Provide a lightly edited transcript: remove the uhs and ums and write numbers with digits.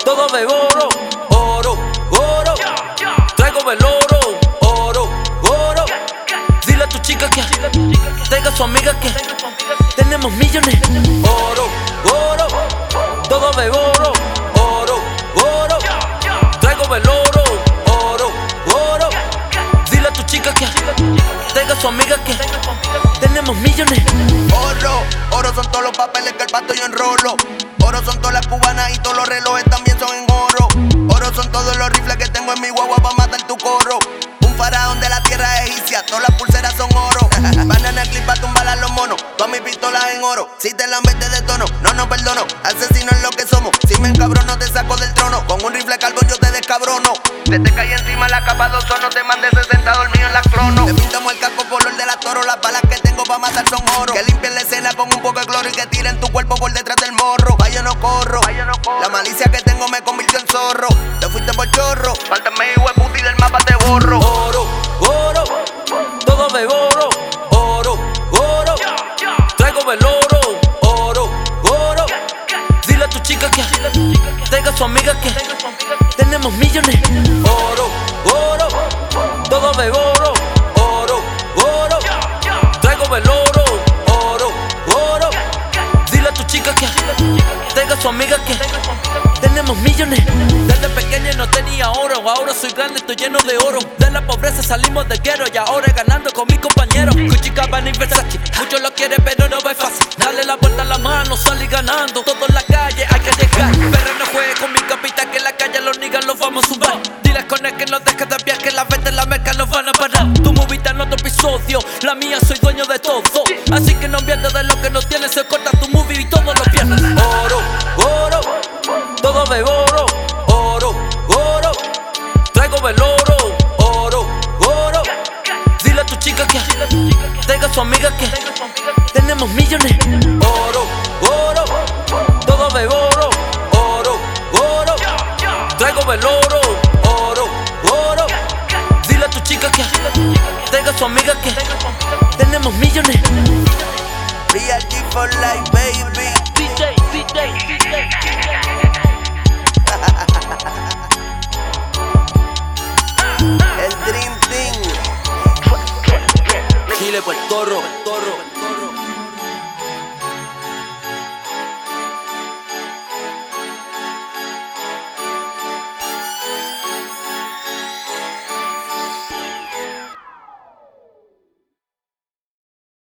Todo de oro, oro, oro. Traigo el oro, oro, oro. Dile a tu chica que tenga a su amiga que tenemos millones. Oro, oro. Todo de oro, oro, oro. Traigo el oro, oro, oro. Dile a tu chica que tenga a su amiga que tenemos millones. Oro, oro son todos los papeles que el pato yo enrolo. Oro son todas las cubanas y todos los relojes también son en oro. Oro son todos los rifles que tengo en mi guagua pa' matar tu coro. Un faraón de la tierra egipcia, todas las pulseras son oro. Banana clip pa' tumbar a los monos, todas mis pistolas en oro. Si te la metes de tono, no perdono. Asesino es lo que somos, si me encabrono te saco del trono. Con un rifle carbón yo te descabrono. Te cae encima la capa de ozono, te mandé 60 dormido en la crono. Te pintamos el casco color de la toro, las balas que tengo pa' matar son oro. Que limpien la escena con un poco de cloro y que tiren tu cuerpo por detrás del morro. Vaya no corro, la malicia que tengo me convirtió en zorro. Te fuiste por chorro, faltame hueputi y del mapa te borro. Oro, oro, todo de oro, oro, oro. Traigo el oro, oro, oro. Dile a tu chica que tenga a su amiga que tenemos millones. Oro, oro, todo de oro, oro, oro. Traigo el oro, oro, oro. Dile a tu chica que tenga a su amiga que tenemos millones. Desde pequeño no tenía oro, ahora soy grande, estoy lleno de oro. De la pobreza salimos de guero y ahora ganando con mis compañeros. Gucci, Gabbana y Versace, muchos lo quieren pero no es fácil. Dale la vuelta a la mano, salir ganando. Todo en la calle hay que llegar. Perra no juegue con mi capitán, que en la calle los niggas los vamos a sumar. Diles con él que no dejes de enviar, que la venta en la merca los van a parar. Tu movita en otro episodio, la mía soy dueño de todo. Así que no pierdas de lo que no tienes, se corta tu movie y todo lo pierdes. Oro, oro, todo de oro, oro, oro. Traigo el oro, oro, oro. Dile a tu chica que tenga a su amiga que tenemos millones. Oro, oro, todo de oro, oro, oro. Traigo el oro, oro, oro. Dile a tu chica que tenga a su amiga que tenemos millones. Real G for life, baby. DJ.